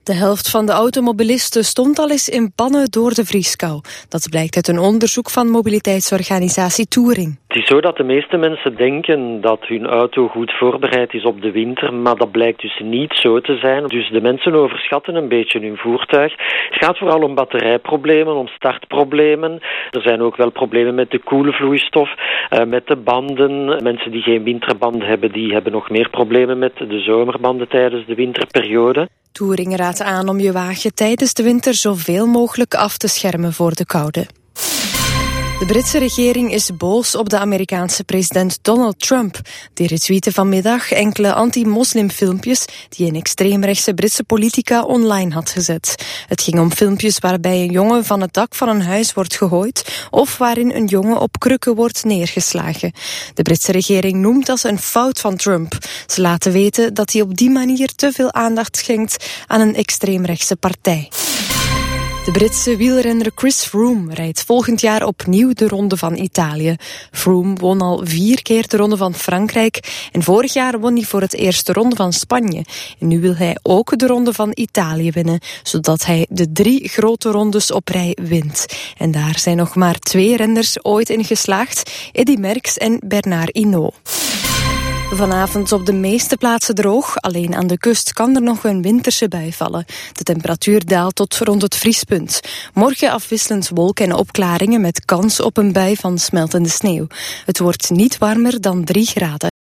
De helft van de automobilisten stond al eens in pannen door de vrieskou. Dat blijkt uit een onderzoek van mobiliteitsorganisatie Touring. Het is zo dat de meeste mensen denken dat hun auto goed voorbereid is op de winter, maar dat blijkt dus niet zo te zijn. Dus de mensen overschatten een beetje hun voertuig. Het gaat vooral om batterijproblemen, om startproblemen. Er zijn ook wel problemen met de koelvloeistof, met de banden. Mensen die geen winterbanden hebben, die hebben nog meer problemen met de zomerbanden tijdens de winterperiode. Touring raadt aan om je wagen tijdens de winter zoveel mogelijk af te schermen voor de koude. De Britse regering is boos op de Amerikaanse president Donald Trump. Die retweette vanmiddag enkele anti-moslimfilmpjes die een extreemrechtse Britse politica online had gezet. Het ging om filmpjes waarbij een jongen van het dak van een huis wordt gegooid of waarin een jongen op krukken wordt neergeslagen. De Britse regering noemt dat een fout van Trump. Ze laten weten dat hij op die manier te veel aandacht schenkt aan een extreemrechtse partij. De Britse wielrenner Chris Froome rijdt volgend jaar opnieuw de Ronde van Italië. Froome won al 4 keer de Ronde van Frankrijk en vorig jaar won hij voor het eerst de Ronde van Spanje. En nu wil hij ook de Ronde van Italië winnen, zodat hij de 3 grote rondes op rij wint. En daar zijn nog maar 2 renners ooit in geslaagd, Eddy Merckx en Bernard Hinault. Vanavond op de meeste plaatsen droog. Alleen aan de kust kan er nog een winterse bui vallen. De temperatuur daalt tot rond het vriespunt. Morgen afwisselend wolken en opklaringen met kans op een bui van smeltende sneeuw. Het wordt niet warmer dan 3 graden.